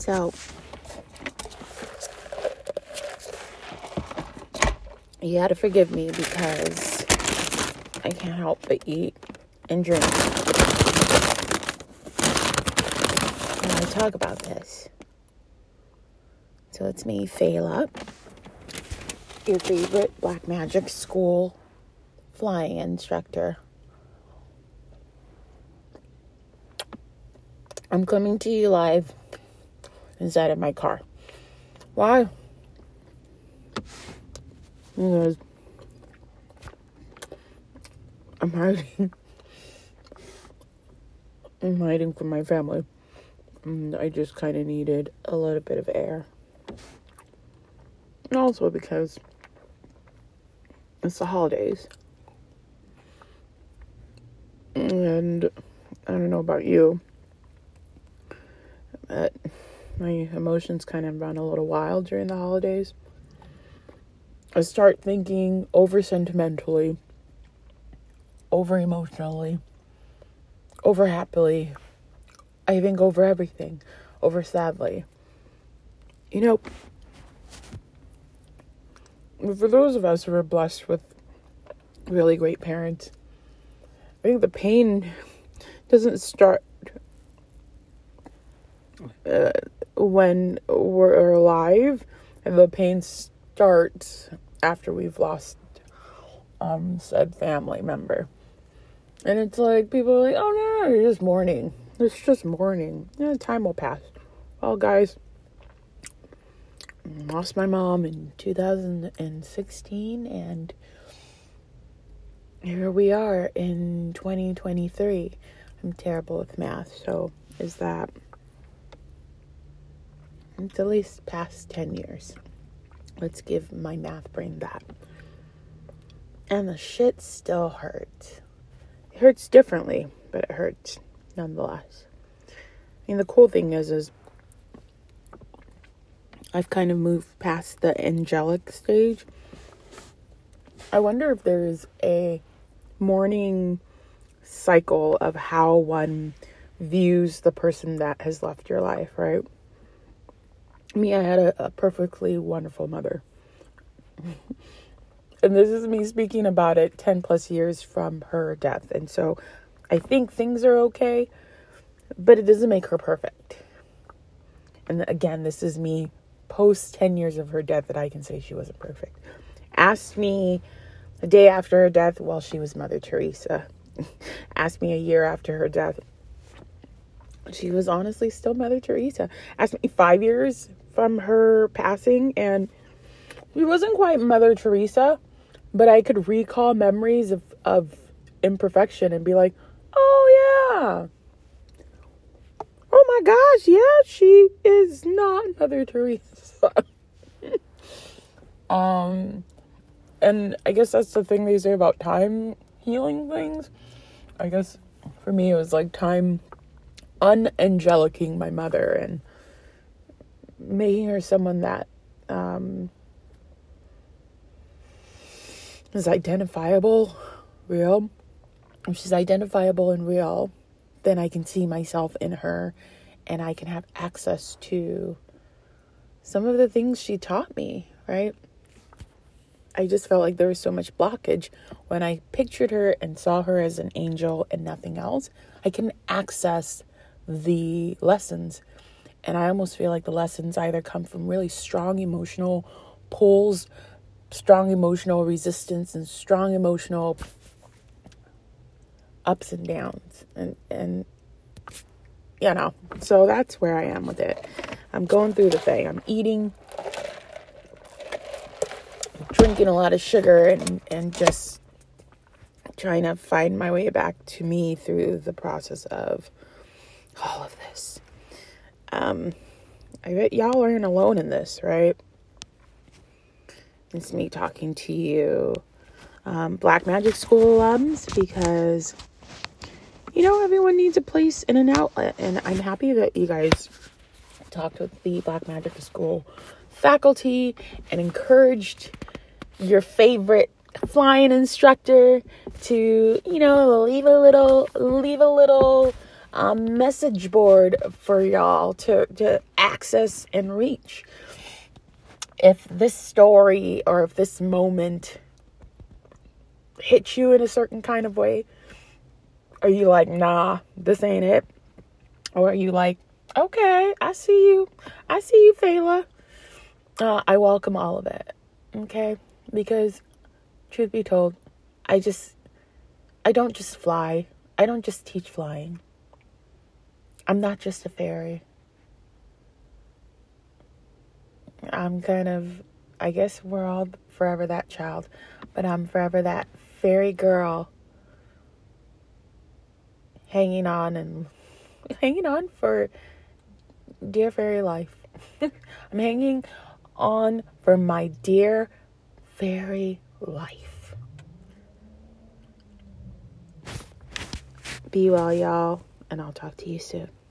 So, you gotta forgive me because I can't help but eat and drink when I talk about this. So it's me, Fayla, your favorite Black Magic School flying instructor. I'm coming to you live inside of my car. Why? Because I'm hiding. I'm hiding from my family. And I just kind of needed a little bit of air. And also because it's the holidays. And I don't know about you, but my emotions kind of run a little wild during the holidays. I start thinking over sentimentally, over emotionally, over happily. I think over everything, over sadly. You know, for those of us who are blessed with really great parents, I think the pain doesn't start when we're alive, and the pain starts after we've lost said family member. And it's like, people are like, oh no, you're just mourning. It's just mourning. Yeah, time will pass. Well, guys, I lost my mom in 2016, and here we are in 2023. I'm terrible with math, so is that... It's at least past 10 years. Let's give my math brain that. And the shit still hurts. It hurts differently, but it hurts nonetheless. I mean, the cool thing is I've kind of moved past the angelic stage. I wonder if there's a mourning cycle of how one views the person that has left your life, right? Me, I had a perfectly wonderful mother. And this is me speaking about it 10 plus years from her death. And so I think things are okay, but it doesn't make her perfect. And again, this is me post 10 years of her death that I can say she wasn't perfect. Asked me a day after her death, well, she was Mother Teresa. Asked me a year after her death. She was honestly still Mother Teresa. Asked me 5 years from her passing, and she wasn't quite Mother Teresa, but I could recall memories of imperfection and be like, oh yeah, oh my gosh, yeah, she is not Mother Teresa. And I guess that's the thing they say about time healing things. I guess for me it was like time unangelicing my mother and making her someone that is identifiable, real. If she's identifiable and real, then I can see myself in her, and I can have access to some of the things she taught me, right? I just felt like there was so much blockage when I pictured her and saw her as an angel and nothing else. I can access the lessons, and I almost feel like the lessons either come from really strong emotional pulls, strong emotional resistance, and strong emotional ups and downs, and you know, so that's where I am with it. I'm going through the thing. I'm eating, drinking a lot of sugar, and just trying to find my way back to me through the process of all of this. I bet y'all aren't alone in this, right? It's me talking to you, Black Magic School alums, because, you know, everyone needs a place and an outlet. And I'm happy that you guys talked with the Black Magic School faculty and encouraged your favorite flying instructor to, you know, leave a little message board for y'all to access and reach. If this story or if this moment hits you in a certain kind of way, are you like, nah, this ain't it? Or are you like, okay, I see you, Fela. I welcome all of it, okay? Because, truth be told, I don't just fly. I don't just teach flying. I'm not just a fairy. I'm I guess we're all forever that child, but I'm forever that fairy girl hanging on for dear fairy life. I'm hanging on for my dear fairy life. Be well, y'all, and I'll talk to you soon.